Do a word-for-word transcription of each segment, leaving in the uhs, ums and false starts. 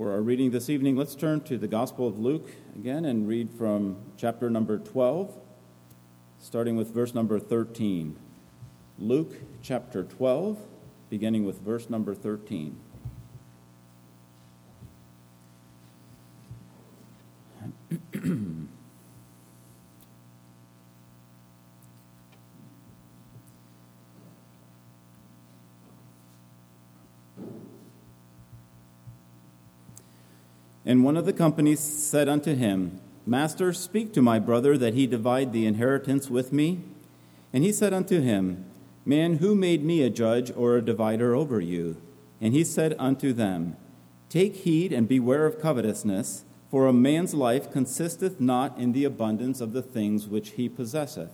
For our reading this evening, let's turn to the Gospel of Luke again and read from chapter number twelve, starting with verse number thirteen. Luke chapter twelve, beginning with verse number thirteen. And one of the company said unto him, Master, speak to my brother that he divide the inheritance with me. And he said unto him, Man, who made me a judge or a divider over you? And he said unto them, Take heed and beware of covetousness, for a man's life consisteth not in the abundance of the things which he possesseth.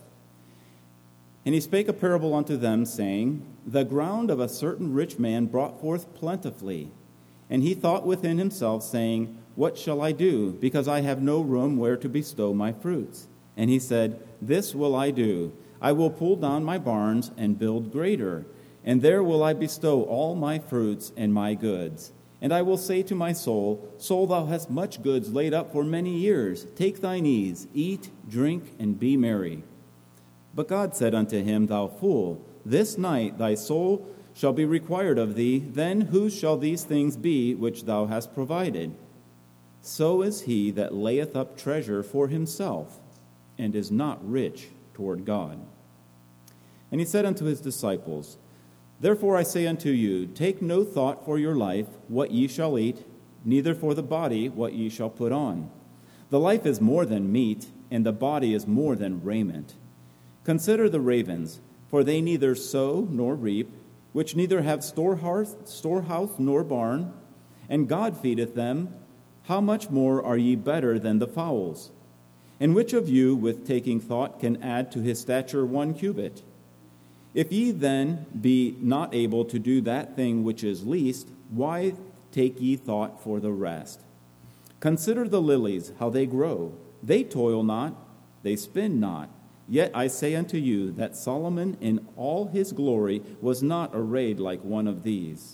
And he spake a parable unto them, saying, The ground of a certain rich man brought forth plentifully. And he thought within himself, saying, What shall I do, because I have no room where to bestow my fruits? And he said, This will I do. I will pull down my barns and build greater, and there will I bestow all my fruits and my goods. And I will say to my soul, Soul, thou hast much goods laid up for many years. Take thine ease, eat, drink, and be merry. But God said unto him, Thou fool, this night thy soul shall be required of thee, then whose shall these things be which thou hast provided? So is he that layeth up treasure for himself, and is not rich toward God. And he said unto his disciples, Therefore I say unto you, take no thought for your life, what ye shall eat, neither for the body what ye shall put on. The life is more than meat, and the body is more than raiment. Consider the ravens, for they neither sow nor reap, which neither have storehouse, storehouse nor barn, and God feedeth them. How much more are ye better than the fowls? And which of you, with taking thought, can add to his stature one cubit? If ye then be not able to do that thing which is least, why take ye thought for the rest? Consider the lilies, how they grow. They toil not, they spin not. Yet I say unto you that Solomon in all his glory was not arrayed like one of these.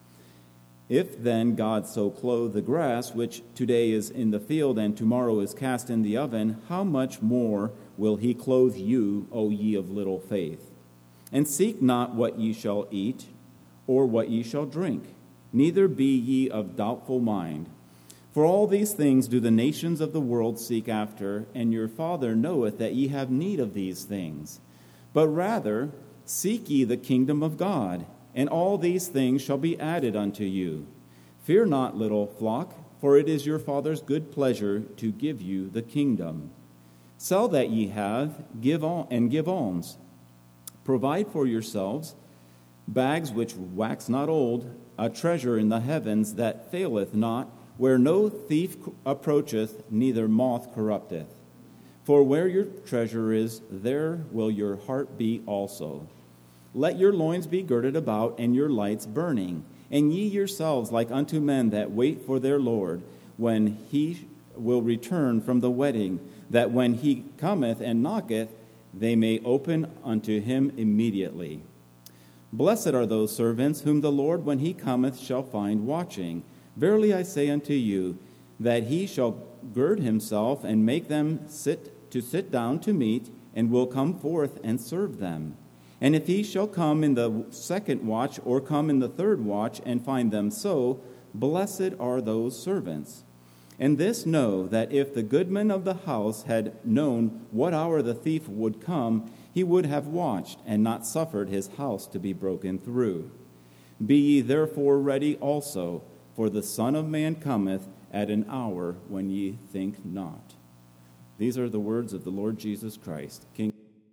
If then God so clothe the grass, which today is in the field and tomorrow is cast in the oven, how much more will he clothe you, O ye of little faith? And seek not what ye shall eat, or what ye shall drink, neither be ye of doubtful mind. For all these things do the nations of the world seek after, and your Father knoweth that ye have need of these things. But rather seek ye the kingdom of God, and all these things shall be added unto you. Fear not, little flock, for it is your Father's good pleasure to give you the kingdom. Sell that ye have, give al- and give alms. Provide for yourselves bags which wax not old, a treasure in the heavens that faileth not, where no thief approacheth, neither moth corrupteth. For where your treasure is, there will your heart be also. Let your loins be girded about, and your lights burning. And ye yourselves like unto men that wait for their Lord, when he will return from the wedding, that when he cometh and knocketh, they may open unto him immediately. Blessed are those servants whom the Lord, when he cometh, shall find watching. Verily I say unto you, that he shall gird himself and make them sit to sit down to meat, and will come forth and serve them. And if he shall come in the second watch, or come in the third watch, and find them so, blessed are those servants. And this know, that if the goodman of the house had known what hour the thief would come, he would have watched, and not suffered his house to be broken through. Be ye therefore ready also, for the Son of Man cometh at an hour when ye think not. These are the words of the Lord Jesus Christ, King.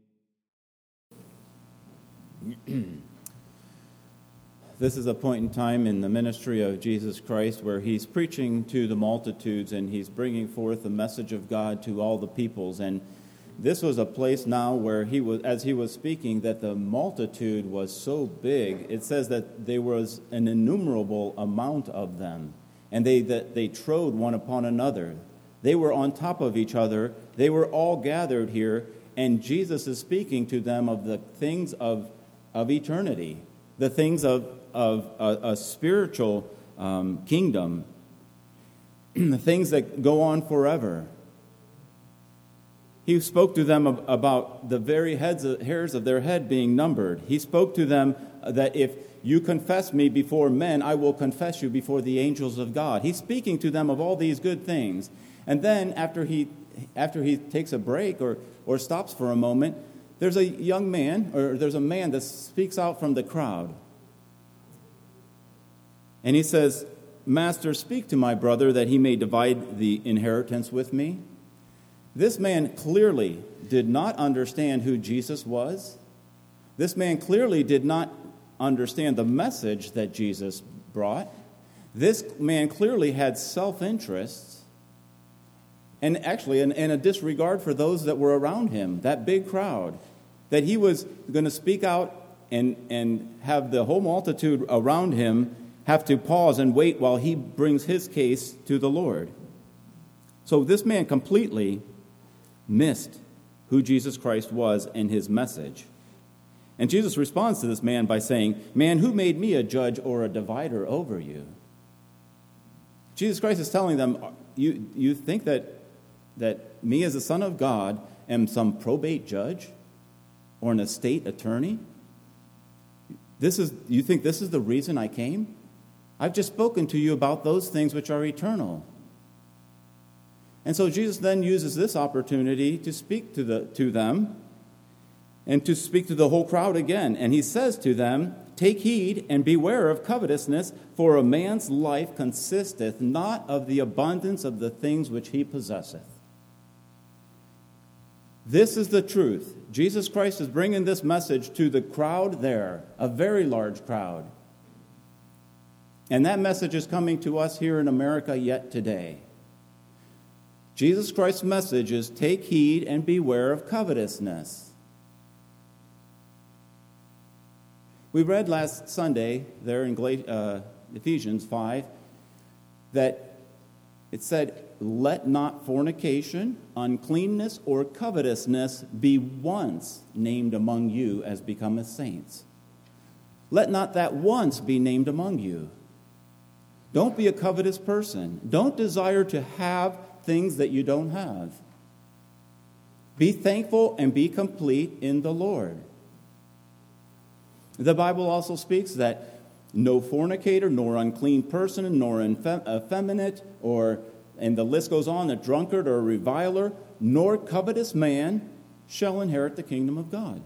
This is a point in time in the ministry of Jesus Christ where he's preaching to the multitudes and he's bringing forth the message of God to all the peoples. And this was a place now where he was, as he was speaking, that the multitude was so big. It says that there was an innumerable amount of them, and they that they trode one upon another. They were on top of each other. They were all gathered here, and Jesus is speaking to them of the things of of eternity, the things of of a, a spiritual um, kingdom. things that go on forever. He spoke to them about the very heads of, hairs of their head being numbered. He spoke to them that if you confess me before men, I will confess you before the angels of God. He's speaking to them of all these good things. And then after he after he takes a break or, or stops for a moment, there's a young man, or there's a man that speaks out from the crowd. And he says, Master, speak to my brother that he may divide the inheritance with me. This man clearly did not understand who Jesus was. This man clearly did not understand the message that Jesus brought. This man clearly had self-interests and actually in, in a disregard for those that were around him, that big crowd, that he was going to speak out and, and have the whole multitude around him have to pause and wait while he brings his case to the Lord. So this man completely missed who Jesus Christ was and his message. And Jesus responds to this man by saying, Man, who made me a judge or a divider over you? Jesus Christ is telling them, you, you think that, that me as the Son of God am some probate judge or an estate attorney? This is, you think this is the reason I came? I've just spoken to you about those things which are eternal. And so Jesus then uses this opportunity to speak to the to them and to speak to the whole crowd again. And he says to them, Take heed and beware of covetousness, for a man's life consisteth not of the abundance of the things which he possesseth. This is the truth. Jesus Christ is bringing this message to the crowd there, a very large crowd. And that message is coming to us here in America yet today. Jesus Christ's message is take heed and beware of covetousness. We read last Sunday there in uh, Ephesians five that it said, Let not fornication, uncleanness, or covetousness be once named among you as becometh saints. Let not that once be named among you. Don't be a covetous person. Don't desire to have things that you don't have. Be thankful and be complete in the Lord. The Bible also speaks that no fornicator, nor unclean person, nor effeminate, or, and the list goes on, a drunkard or a reviler, nor covetous man shall inherit the kingdom of God.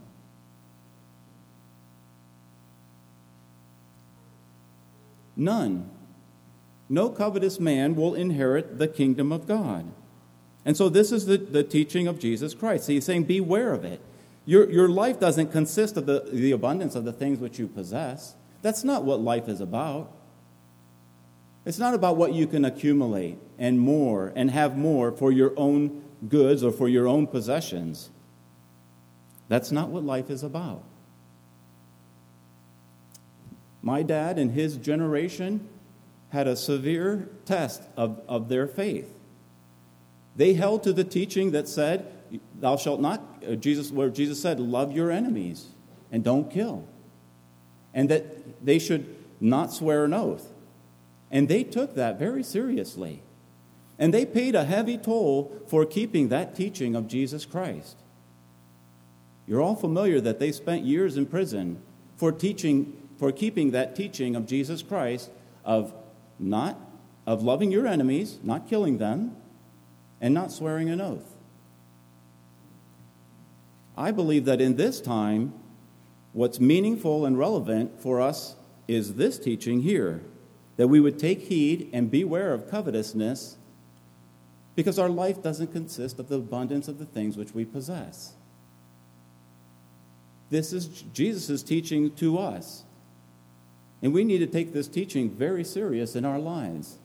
None. No covetous man will inherit the kingdom of God. And so this is the, the teaching of Jesus Christ. So he's saying, beware of it. Your, your life doesn't consist of the, the abundance of the things which you possess. That's not what life is about. It's not about what you can accumulate and more and have more for your own goods or for your own possessions. That's not what life is about. My dad and his generation had a severe test of, of their faith. They held to the teaching that said, thou shalt not, uh, Jesus, where Jesus said, love your enemies and don't kill. And that they should not swear an oath. And they took that very seriously. And they paid a heavy toll for keeping that teaching of Jesus Christ. You're all familiar that they spent years in prison for teaching, for keeping that teaching of Jesus Christ of not, of loving your enemies, not killing them, and not swearing an oath. I believe that in this time, what's meaningful and relevant for us is this teaching here, that we would take heed and beware of covetousness, because our life doesn't consist of the abundance of the things which we possess. This is Jesus' teaching to us, and we need to take this teaching very serious in our lives.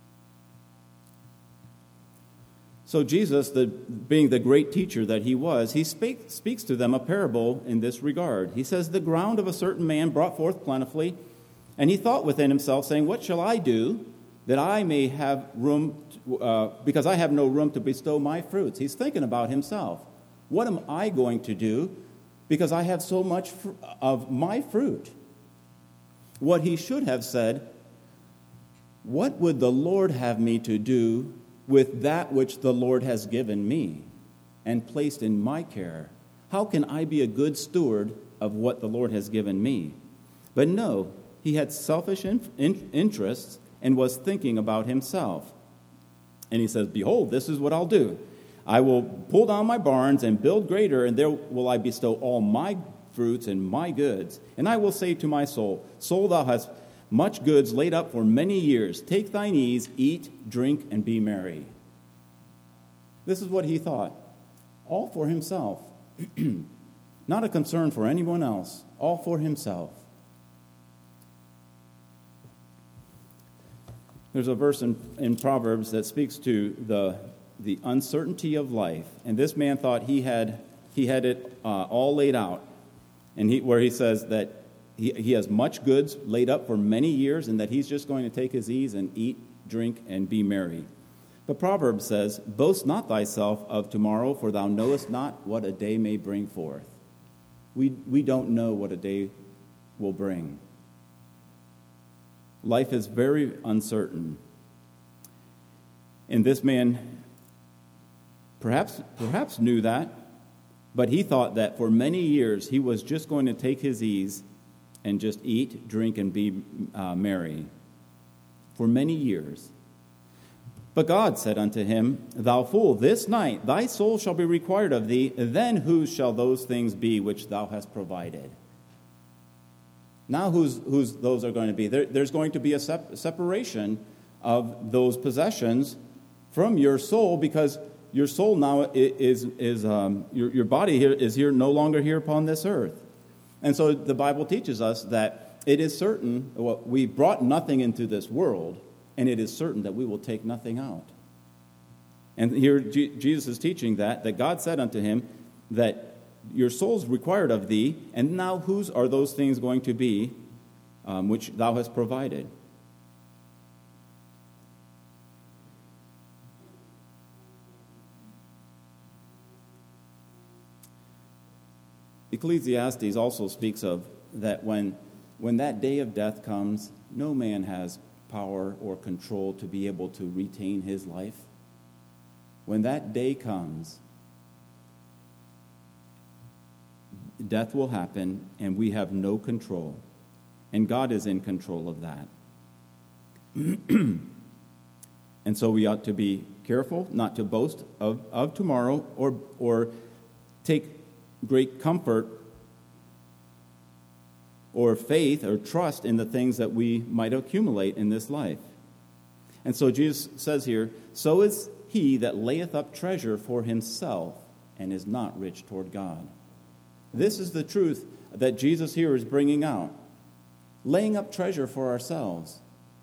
So Jesus, the, being the great teacher that he was, he spake, speaks to them a parable in this regard. He says, the ground of a certain man brought forth plentifully, and he thought within himself, saying, what shall I do that I may have room, to, uh, because I have no room to bestow my fruits? He's thinking about himself. What am I going to do because I have so much fr- of my fruit? What he should have said what would the Lord have me to do with that which the Lord has given me and placed in my care? How can I be a good steward of what the Lord has given me? But no, he had selfish in, in, interests and was thinking about himself. And he says, behold, this is what I'll do. I will pull down my barns and build greater, and there will I bestow all my fruits and my goods. And I will say to my soul, soul, thou hast much goods laid up for many years. Take thine ease, eat, drink, and be merry. This is what he thought. All for himself. Not a concern for anyone else. All for himself. There's a verse in, in Proverbs that speaks to the the uncertainty of life, and this man thought he had he had it uh, all laid out, and he where he says that he he has much goods laid up for many years, and that he's just going to take his ease and eat, drink, and be merry. But Proverbs says, "Boast not thyself of tomorrow, for thou knowest not what a day may bring forth." We we don't know what a day will bring. Life is very uncertain. And this man perhaps perhaps knew that, but he thought that for many years he was just going to take his ease and just eat, drink, and be uh, merry. For many years. But God said unto him, Thou fool, this night thy soul shall be required of thee, then whose shall those things be which thou hast provided? Now whose, whose those are going to be? There, there's going to be a sep- separation of those possessions from your soul, because your soul now is, is um, your, your body here is here no longer here upon this earth. And so the Bible teaches us that it is certain, well, we brought nothing into this world, and it is certain that we will take nothing out. And here G- Jesus is teaching that, that God said unto him that your soul's required of thee, and now whose are those things going to be um, which thou hast provided? Ecclesiastes also speaks of that when, when that day of death comes, no man has power or control to be able to retain his life. When that day comes, death will happen, and we have no control. And God is in control of that. And so we ought to be careful not to boast of, of tomorrow or, or take great comfort or faith or trust in the things that we might accumulate in this life. And so Jesus says here, so is he that layeth up treasure for himself and is not rich toward God. This is the truth that Jesus here is bringing out. Laying up treasure for ourselves.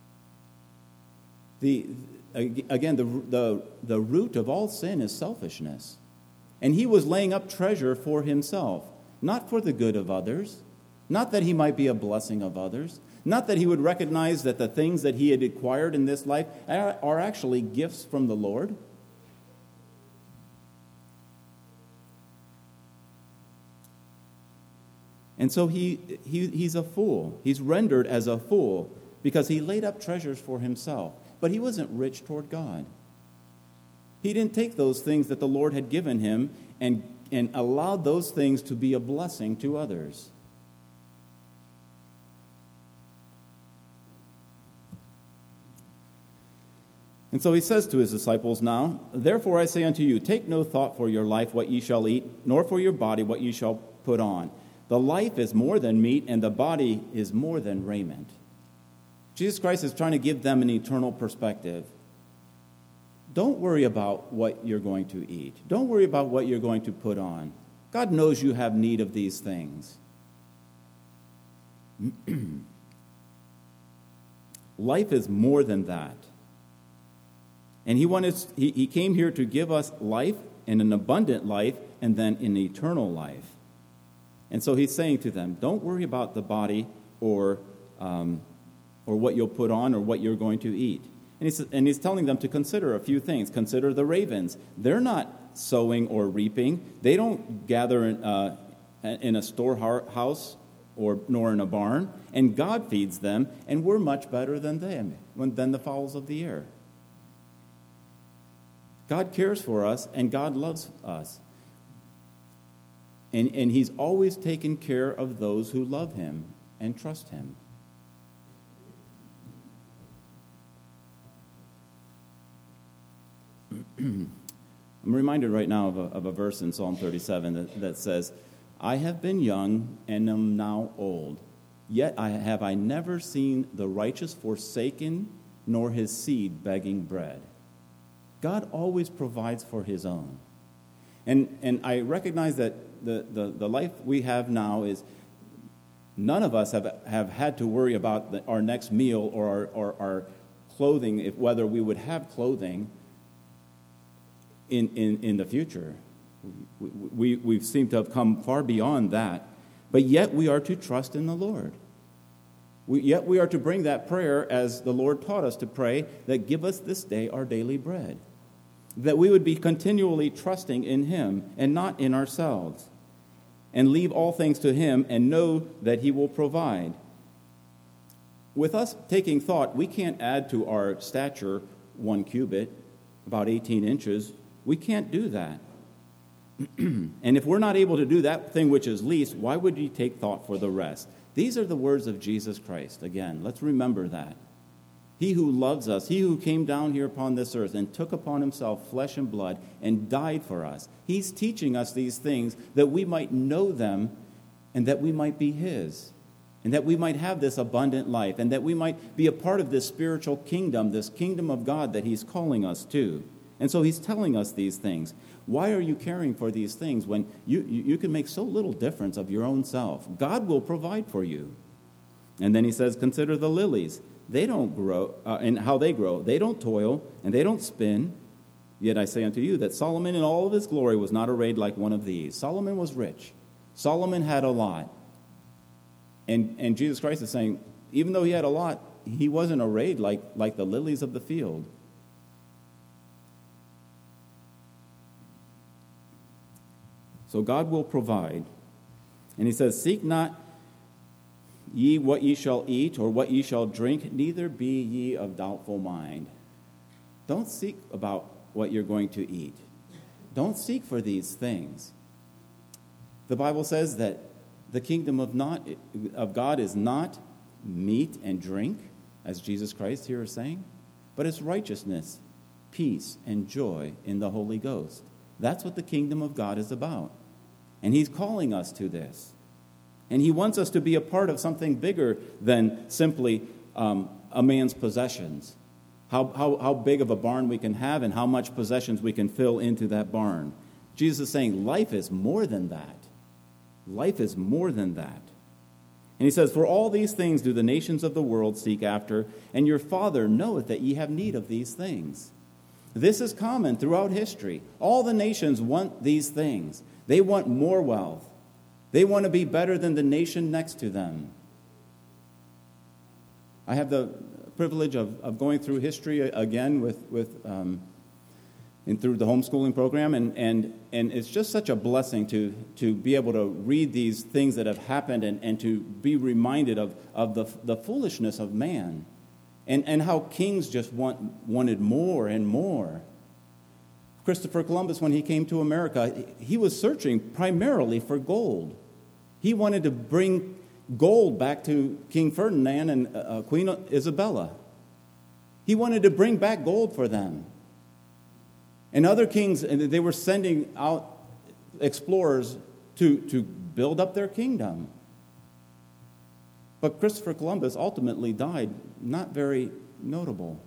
The again, the, the, the root of all sin is selfishness. And he was laying up treasure for himself, not for the good of others, not that he might be a blessing of others, not that he would recognize that the things that he had acquired in this life are, are actually gifts from the Lord. And so he, he he's a fool. He's rendered as a fool because he laid up treasures for himself. But he wasn't rich toward God. He didn't take those things that the Lord had given him and, and allowed those things to be a blessing to others. And so he says to his disciples now, Therefore I say unto you, take no thought for your life what ye shall eat, nor for your body what ye shall put on. The life is more than meat, and the body is more than raiment. Jesus Christ is trying to give them an eternal perspective. Don't worry about what you're going to eat. Don't worry about what you're going to put on. God knows you have need of these things. Life is more than that. And he wanted he, he came here to give us life, and an abundant life, and then an eternal life. And so he's saying to them, don't worry about the body or um, or what you'll put on or what you're going to eat. And he's, and he's telling them to consider a few things. Consider the ravens. They're not sowing or reaping. They don't gather in, uh, in a storehouse or nor in a barn. And God feeds them, and we're much better than them. than the fowls of the air. God cares for us, and God loves us. And, and he's always taken care of those who love him and trust him. I'm reminded right now of a, of a verse in Psalm thirty-seven that, that says, I have been young and am now old, yet I have I never seen the righteous forsaken, nor his seed begging bread. God always provides for his own. And and I recognize that the, the, the life we have now is, none of us have, have had to worry about the, our next meal or our, or our clothing, if whether we would have clothing in, in, in the future. We, we, we seem to have come far beyond that. But yet we are to trust in the Lord. We, yet we are to bring that prayer as the Lord taught us to pray, that give us this day our daily bread. That we would be continually trusting in him and not in ourselves. And leave all things to him and know that he will provide. With us taking thought, we can't add to our stature one cubit, about eighteen inches. We can't do that. And if we're not able to do that thing which is least, why would you take thought for the rest? These are the words of Jesus Christ. Again, let's remember that. He who loves us, he who came down here upon this earth and took upon himself flesh and blood and died for us. He's teaching us these things that we might know them and that we might be his. And that we might have this abundant life and that we might be a part of this spiritual kingdom, this kingdom of God that he's calling us to. And so he's telling us these things. Why are you caring for these things when you, you, you can make so little difference of your own self? God will provide for you. And then he says, consider the lilies. They don't grow, uh, and how they grow. They don't toil, and they don't spin. Yet I say unto you that Solomon in all of his glory was not arrayed like one of these. Solomon was rich. Solomon had a lot. And, and Jesus Christ is saying, even though he had a lot, he wasn't arrayed like, like the lilies of the field. So God will provide. And he says, seek not ye what ye shall eat or what ye shall drink, neither be ye of doubtful mind. Don't seek about what you're going to eat. Don't seek for these things. The Bible says that the kingdom of not of God is not meat and drink, as Jesus Christ here is saying, but it's righteousness, peace, and joy in the Holy Ghost. That's what the kingdom of God is about. And he's calling us to this. And he wants us to be a part of something bigger than simply um, a man's possessions. How, how, how big of a barn we can have and how much possessions we can fill into that barn. Jesus is saying life is more than that. Life is more than that. And he says, for all these things do the nations of the world seek after, and your Father knoweth that ye have need of these things. This is common throughout history. All the nations want these things. They want more wealth. They want to be better than the nation next to them. I have the privilege of, of going through history again with, with um, and through the homeschooling program, and, and, and it's just such a blessing to, to be able to read these things that have happened and, and to be reminded of, of the, the foolishness of man and, and how kings just want, wanted more and more. Christopher Columbus, when he came to America, he was searching primarily for gold. He wanted to bring gold back to King Ferdinand and uh, Queen Isabella. He wanted to bring back gold for them. And other kings, they were sending out explorers to, to build up their kingdom. But Christopher Columbus ultimately died not very notable.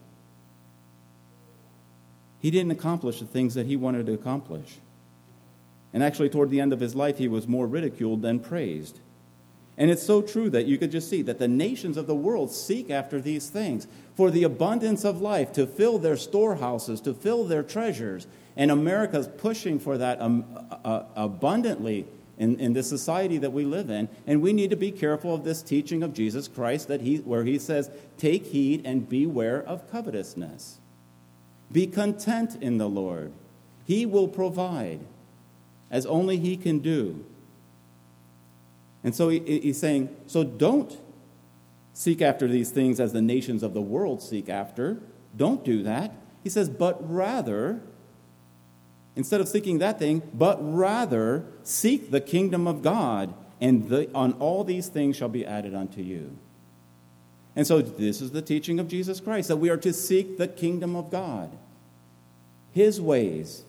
He didn't accomplish the things that he wanted to accomplish. And actually, toward the end of his life, he was more ridiculed than praised. And it's so true that you could just see that the nations of the world seek after these things for the abundance of life, to fill their storehouses, to fill their treasures. And America's pushing for that um, uh, abundantly in, in the society that we live in. And we need to be careful of this teaching of Jesus Christ, that he, where he says, take heed and beware of covetousness. Be content in the Lord. He will provide as only he can do. And so he, he's saying, so don't seek after these things as the nations of the world seek after. Don't do that. He says, but rather, instead of seeking that thing, but rather seek the kingdom of God, and the, on all these things shall be added unto you. And so this is the teaching of Jesus Christ, that we are to seek the kingdom of God, his ways,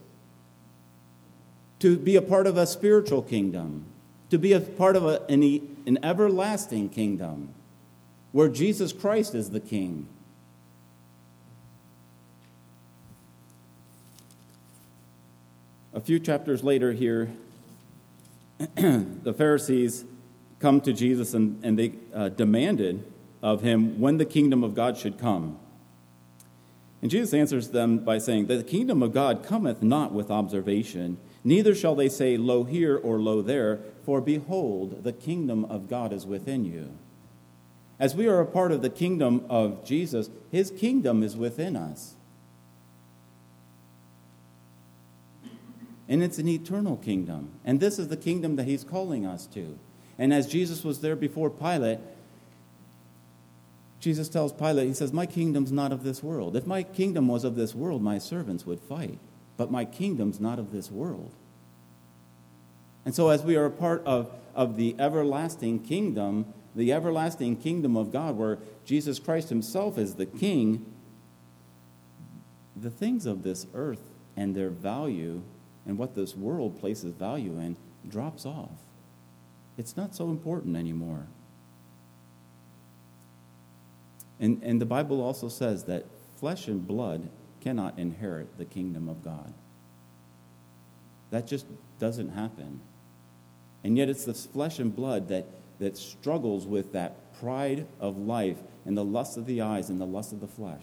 to be a part of a spiritual kingdom, to be a part of a, an, an everlasting kingdom, where Jesus Christ is the king. A few chapters later here, the Pharisees come to Jesus and, and they uh, demanded of him when the kingdom of God should come. And Jesus answers them by saying, the kingdom of God cometh not with observation, neither shall they say, lo here or lo there, for behold, the kingdom of God is within you. As we are a part of the kingdom of Jesus, his kingdom is within us. And it's an eternal kingdom. And this is the kingdom that he's calling us to. And as Jesus was there before Pilate, Jesus tells Pilate, he says, my kingdom's not of this world. If my kingdom was of this world, my servants would fight. But my kingdom's not of this world. And so as we are a part of, of the everlasting kingdom, the everlasting kingdom of God, where Jesus Christ himself is the king, the things of this earth and their value and what this world places value in drops off. It's not so important anymore. And, and the Bible also says that flesh and blood cannot inherit the kingdom of God. That just doesn't happen. And yet it's the flesh and blood that, that struggles with that pride of life and the lust of the eyes and the lust of the flesh.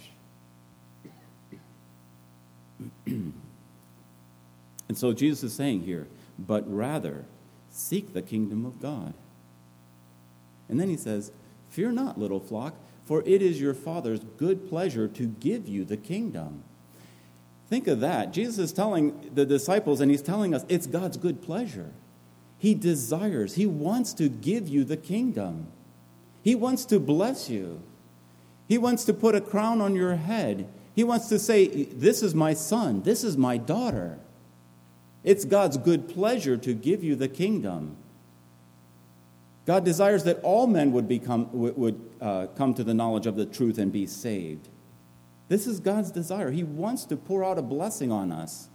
And so Jesus is saying here, but rather seek the kingdom of God. And then he says, fear not, little flock, for it is your Father's good pleasure to give you the kingdom. Think of that. Jesus is telling the disciples, and he's telling us, it's God's good pleasure. He desires, he wants to give you the kingdom. He wants to bless you. He wants to put a crown on your head. He wants to say, this is my son, this is my daughter. It's God's good pleasure to give you the kingdom. God desires that all men would become would uh, come to the knowledge of the truth and be saved. This is God's desire. He wants to pour out a blessing on us.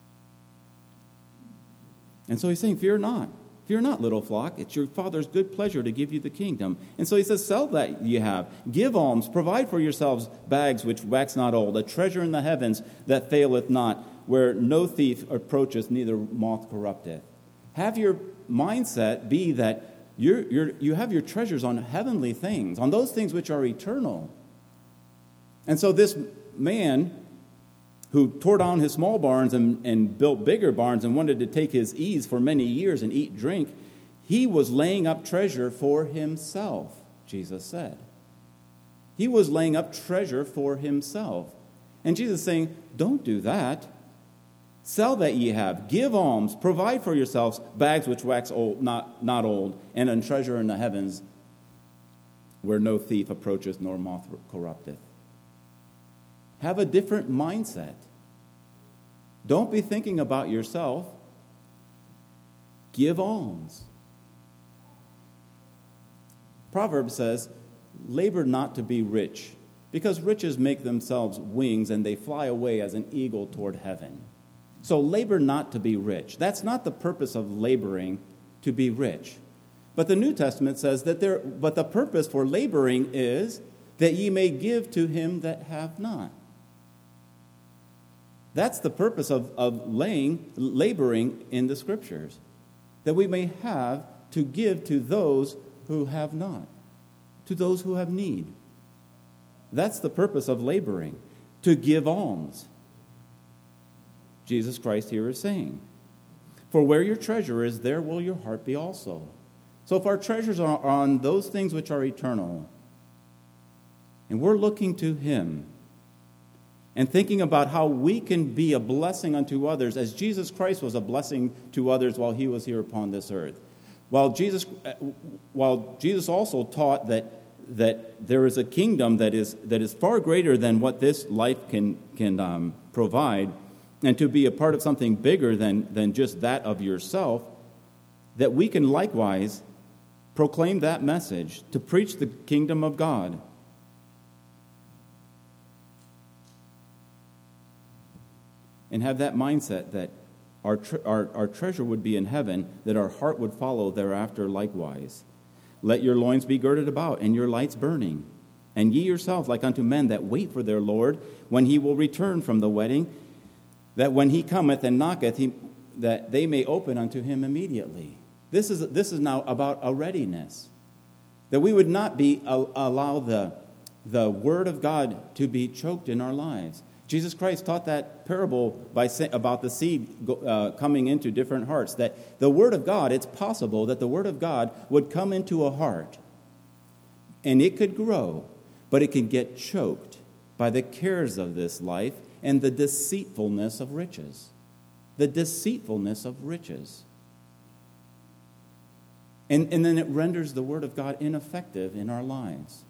And so he's saying, fear not. Fear not, little flock. It's your Father's good pleasure to give you the kingdom. And so he says, sell that ye have. Give alms. Provide for yourselves bags which wax not old, a treasure in the heavens that faileth not, where no thief approacheth, neither moth corrupteth. Have your mindset be that you're, you're, you have your treasures on heavenly things, on those things which are eternal. And so this man who tore down his small barns and, and built bigger barns and wanted to take his ease for many years and eat, drink, he was laying up treasure for himself, Jesus said. He was laying up treasure for himself. And Jesus is saying, don't do that. Sell that ye have, give alms, provide for yourselves bags which wax old, not, not old, and a treasure in the heavens where no thief approacheth nor moth corrupteth. Have a different mindset. Don't be thinking about yourself. Give alms. Proverbs says, labor not to be rich, because riches make themselves wings and they fly away as an eagle toward heaven. So labor not to be rich. That's not the purpose of laboring, to be rich. But the New Testament says that there, but the purpose for laboring is that ye may give to him that have not. That's the purpose of, of laying, laboring in the Scriptures, that we may have to give to those who have not, to those who have need. That's the purpose of laboring, to give alms. Jesus Christ here is saying, for where your treasure is, there will your heart be also. So if our treasures are on those things which are eternal, and we're looking to him, and thinking about how we can be a blessing unto others, as Jesus Christ was a blessing to others while he was here upon this earth. While Jesus, while Jesus also taught that that there is a kingdom that is that is far greater than what this life can can um, provide, and to be a part of something bigger than than just that of yourself, that we can likewise proclaim that message, to preach the kingdom of God. And have that mindset that our, tre- our our treasure would be in heaven, that our heart would follow thereafter likewise. Let your loins be girded about, and your lights burning. And ye yourselves like unto men that wait for their Lord, when he will return from the wedding, that when he cometh and knocketh, he, that they may open unto him immediately. This is this is now about a readiness. That we would not be allow the, the word of God to be choked in our lives. Jesus Christ taught that parable by say, about the seed uh, coming into different hearts, that the Word of God, it's possible that the Word of God would come into a heart, and it could grow, but it can get choked by the cares of this life and the deceitfulness of riches. The deceitfulness of riches. And, and then it renders the Word of God ineffective in our lives.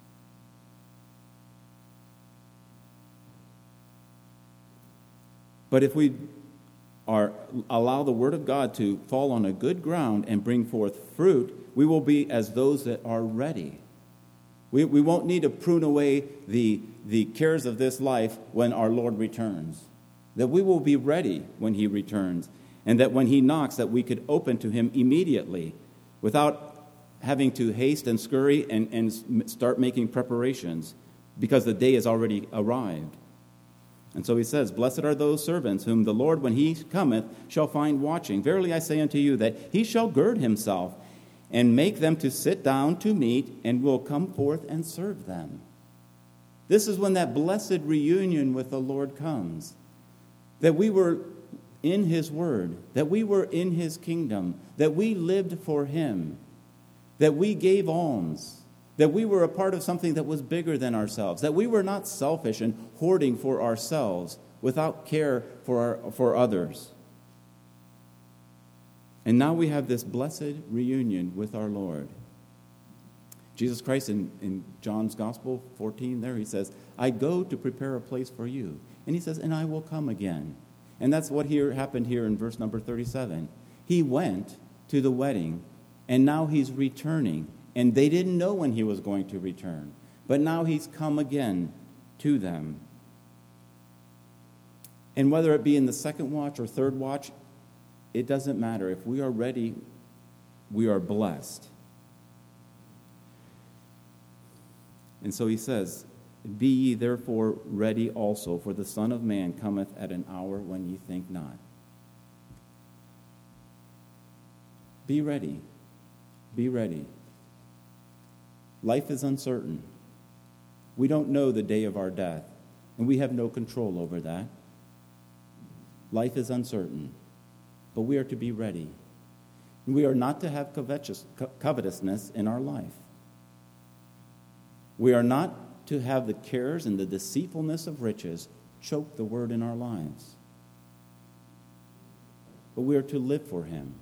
But if we are allow the Word of God to fall on a good ground and bring forth fruit, we will be as those that are ready. We, we won't need to prune away the, the cares of this life when our Lord returns. That we will be ready when he returns. And that when he knocks, that we could open to him immediately without having to haste and scurry and, and start making preparations, because the day has already arrived. And so he says, Blessed are those servants whom the Lord, when he cometh, shall find watching. Verily I say unto you, that he shall gird himself, and make them to sit down to meat, and will come forth and serve them. This is when that blessed reunion with the Lord comes. That we were in his word, that we were in his kingdom, that we lived for him, that we gave alms, that we were a part of something that was bigger than ourselves, that we were not selfish and hoarding for ourselves without care for our, for others. And now we have this blessed reunion with our Lord. Jesus Christ in, in John's Gospel fourteen there, he says, I go to prepare a place for you. And he says, and I will come again. And that's what here happened here in verse number thirty-seven. He went to the wedding, and now he's returning. And they didn't know when he was going to return. But now he's come again to them. And whether it be in the second watch or third watch, it doesn't matter. If we are ready, we are blessed. And so he says, Be ye therefore ready also, for the Son of Man cometh at an hour when ye think not. Be ready. Be ready. Life is uncertain. We don't know the day of our death, and we have no control over that. Life is uncertain, but we are to be ready. And we are not to have covetous, covetousness in our life. We are not to have the cares and the deceitfulness of riches choke the word in our lives. But we are to live for him.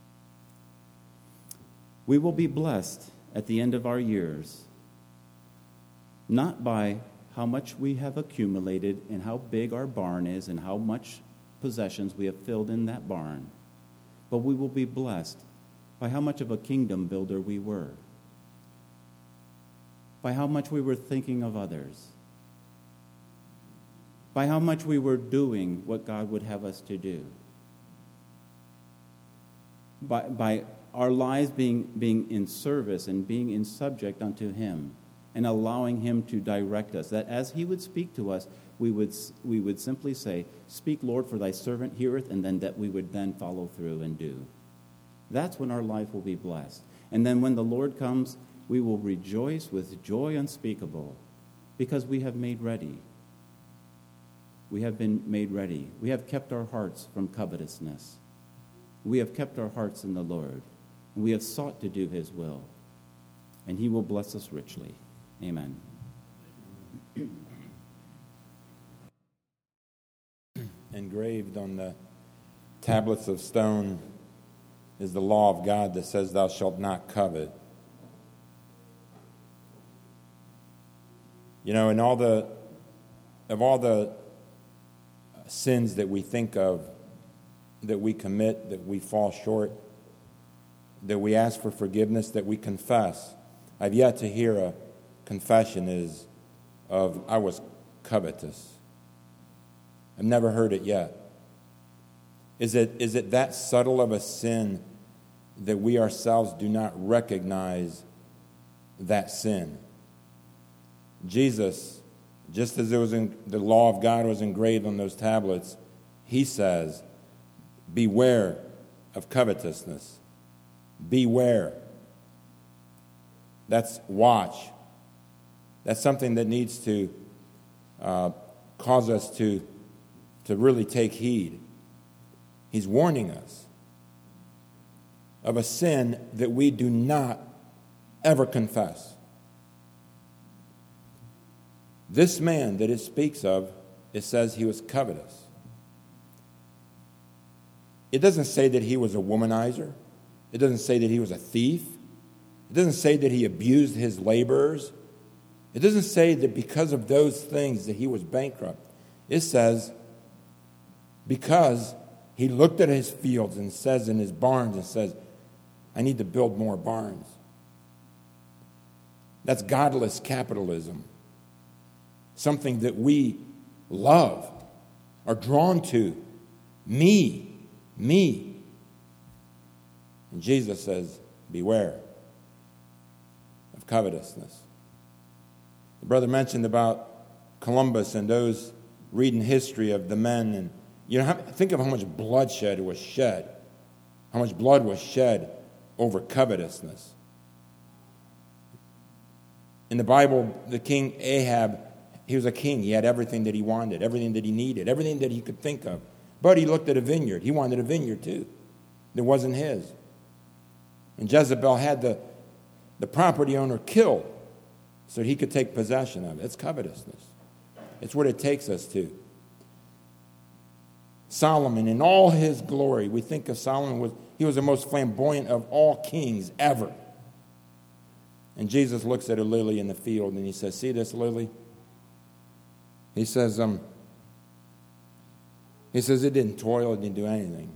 We will be blessed at the end of our years, not by how much we have accumulated and how big our barn is and how much possessions we have filled in that barn, but we will be blessed by how much of a kingdom builder we were, by how much we were thinking of others, by how much we were doing what God would have us to do, by, by our lives being, being in service and being in subject unto him and allowing him to direct us, that as he would speak to us, we would we would simply say, Speak, Lord, for thy servant heareth, and then that we would then follow through and do. That's when our life will be blessed. And then when the Lord comes, we will rejoice with joy unspeakable, because we have made ready. We have been made ready. We have kept our hearts from covetousness. We have kept our hearts in the Lord. And we have sought to do his will. And he will bless us richly. Amen. Engraved on the tablets of stone is the law of God that says, Thou shalt not covet. You know, and all the, of all the sins that we think of, that we commit, that we fall short, that we ask for forgiveness, that we confess, I've yet to hear a confession is of, I was covetous. I've never heard it yet. Is it, is it that subtle of a sin that we ourselves do not recognize that sin? Jesus, just as it was in, the law of God was engraved on those tablets, he says, beware of covetousness. Beware. That's watch. That's something that needs to uh, cause us to, to really take heed. He's warning us of a sin that we do not ever confess. This man that it speaks of, it says he was covetous. It doesn't say that he was a womanizer. It doesn't say that he was a thief. It doesn't say that he abused his laborers. It doesn't say that because of those things that he was bankrupt. It says because he looked at his fields and says in his barns and says, I need to build more barns. That's godless capitalism. Something that we love, are drawn to. Me, me. And Jesus says, beware of covetousness. The brother mentioned about Columbus and those reading history of the men. And you know, think of how much bloodshed was shed. How much blood was shed over covetousness. In the Bible, the king Ahab, he was a king. He had everything that he wanted, everything that he needed, everything that he could think of. But he looked at a vineyard. He wanted a vineyard too. That wasn't his. And Jezebel had the, the property owner killed so that he could take possession of it. It's covetousness. It's what it takes us to. Solomon, in all his glory, we think of Solomon, was he was the most flamboyant of all kings ever. And Jesus looks at a lily in the field and he says, see this lily? He says, um, he says it didn't toil, it didn't do anything.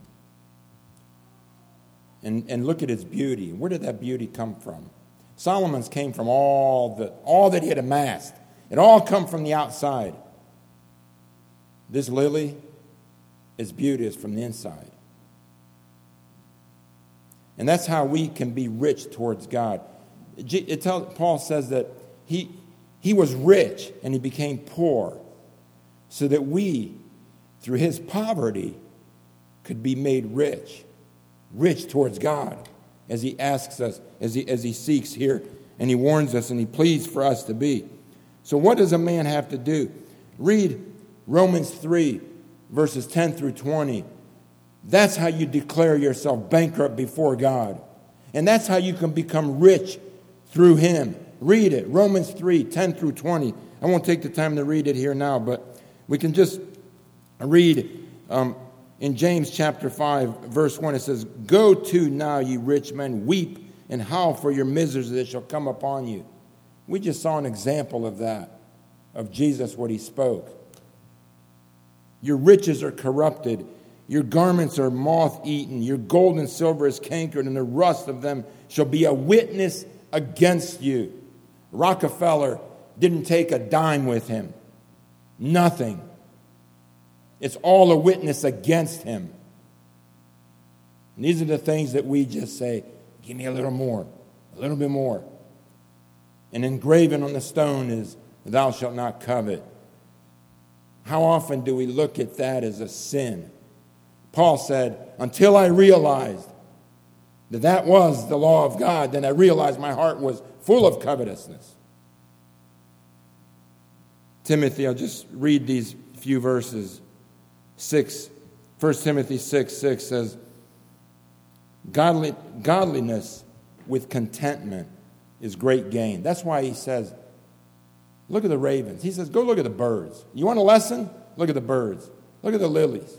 And and look at its beauty. Where did that beauty come from? Solomon's came from all the all that he had amassed. It all come from the outside. This lily, its beauty is from the inside. And that's how we can be rich towards God. It tells, Paul says that he, he was rich and he became poor so that we, through his poverty, could be made rich. Rich towards God as he asks us, as he, as he seeks here, and he warns us and he pleads for us to be. So what does a man have to do? Read Romans three, verses ten through twenty. That's how you declare yourself bankrupt before God. And that's how you can become rich through him. Read it, Romans three, ten through twenty. I won't take the time to read it here now, but we can just read um, in James chapter five, verse one. It says, go to now, ye rich men, weep and howl for your miseries that shall come upon you. We just saw an example of that, of Jesus, what he spoke. Your riches are corrupted. Your garments are moth-eaten. Your gold and silver is cankered, and the rust of them shall be a witness against you. Rockefeller didn't take a dime with him. Nothing. It's all a witness against him. And these are the things that we just say, give me a little more, a little bit more. And engraven on the stone is, thou shalt not covet. How often do we look at that as a sin? Paul said, until I realized that that was the law of God, then I realized my heart was full of covetousness. Timothy, I'll just read these few verses. Six, First Timothy six, six says, Godly, godliness with contentment is great gain. That's why he says, look at the ravens. He says, go look at the birds. You want a lesson? Look at the birds. Look at the lilies.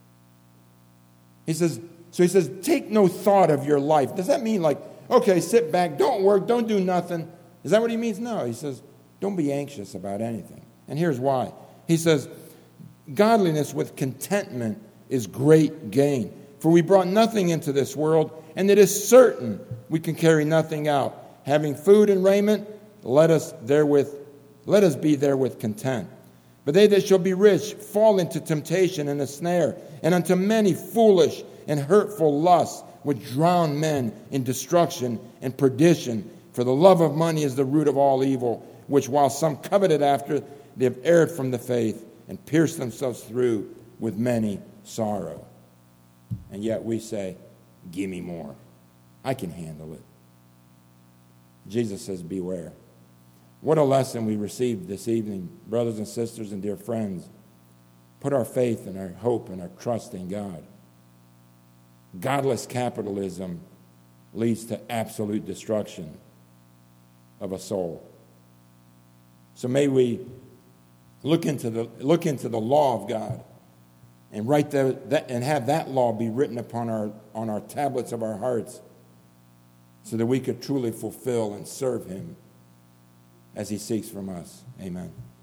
He says, so he says, take no thought of your life. Does that mean like, okay, sit back, don't work, don't do nothing? Is that what he means? No, he says, Don't be anxious about anything. And here's why. He says, godliness with contentment is great gain. For we brought nothing into this world, and it is certain we can carry nothing out. Having food and raiment, let us therewith, let us be therewith content. But they that shall be rich fall into temptation and a snare, and unto many foolish and hurtful lusts, which drown men in destruction and perdition. For the love of money is the root of all evil, which while some coveted after, they have erred from the faith, and pierced themselves through with many sorrow. And yet we say, give me more. I can handle it. Jesus says, beware. What a lesson we received this evening, brothers and sisters and dear friends. Put our faith and our hope and our trust in God. Godless capitalism leads to absolute destruction of a soul. So may we look into the look into the law of God and write the, that and have that law be written upon our on our tablets of our hearts, so that we could truly fulfill and serve him as he seeks from us. Amen.